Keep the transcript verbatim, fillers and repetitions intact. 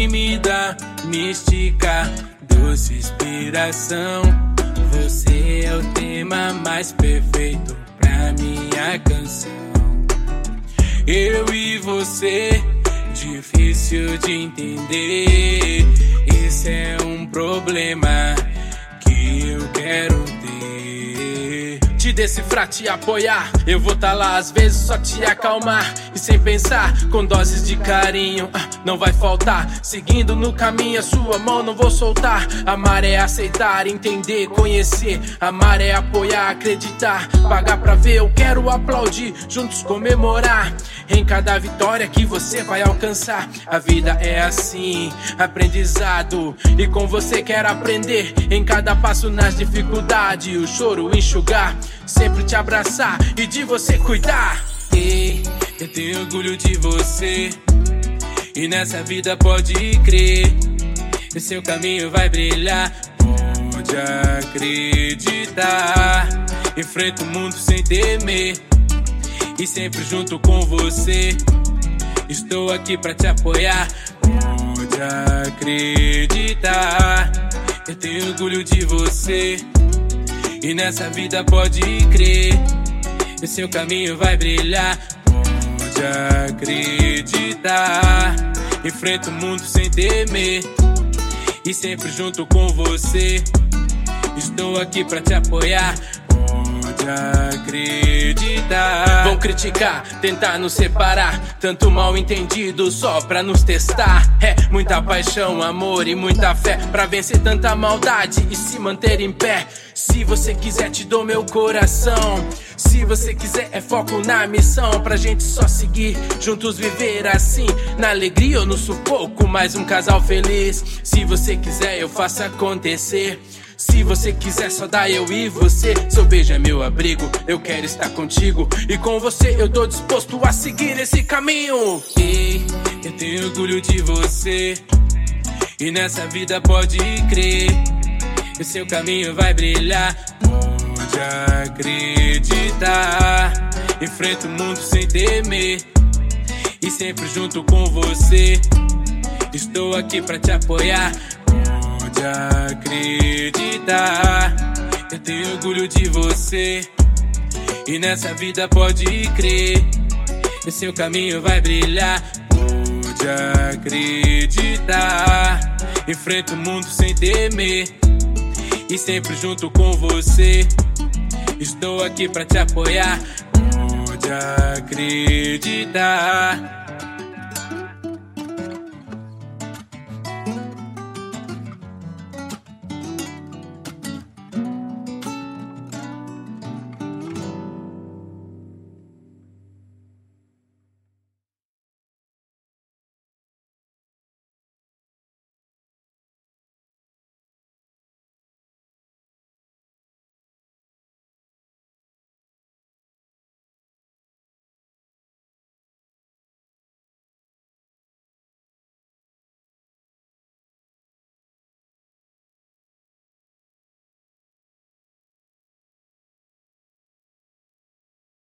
tímida, mística, doce inspiração. Você é o tema mais perfeito pra minha canção. Eu e você, difícil de entender. Esse é um problema que eu quero ter. Te decifrar, te apoiar, eu vou tá lá às vezes só te acalmar. E sem pensar, com doses de carinho, não vai faltar. Seguindo no caminho, a sua mão não vou soltar. Amar é aceitar, entender, conhecer. Amar é apoiar, acreditar. Pagar pra ver, eu quero aplaudir, juntos comemorar em cada vitória que você vai alcançar. A vida é assim, aprendizado, e com você quero aprender. Em cada passo nas dificuldades, o choro enxugar, sempre te abraçar e de você cuidar. Ei, eu tenho orgulho de você, e nessa vida pode crer, o seu caminho vai brilhar. Pode acreditar, enfrenta o mundo sem temer, e sempre junto com você, estou aqui pra te apoiar. Pode acreditar, eu tenho orgulho de você, e nessa vida pode crer, o seu caminho vai brilhar. Pode acreditar, enfrenta o mundo sem temer, e sempre junto com você, estou aqui pra te apoiar. Pode acreditar. Vão criticar, tentar nos separar, tanto mal entendido só pra nos testar. É muita paixão, amor e muita fé pra vencer tanta maldade e se manter em pé. Se você quiser te dou meu coração, se você quiser é foco na missão, pra gente só seguir, juntos viver assim, na alegria ou no sufoco, mais um casal feliz. Se você quiser eu faço acontecer, se você quiser só dá eu e você. Seu beijo é meu abrigo, eu quero estar contigo, e com você eu tô disposto a seguir esse caminho. Ei, eu tenho orgulho de você, e nessa vida pode crer, o seu caminho vai brilhar. Pode acreditar, enfrenta o mundo sem temer, e sempre junto com você, estou aqui pra te apoiar. Pode acreditar, eu tenho orgulho de você, e nessa vida pode crer, o seu caminho vai brilhar. Pode acreditar, enfrenta o mundo sem temer, e sempre junto com você, estou aqui pra te apoiar. Pode acreditar.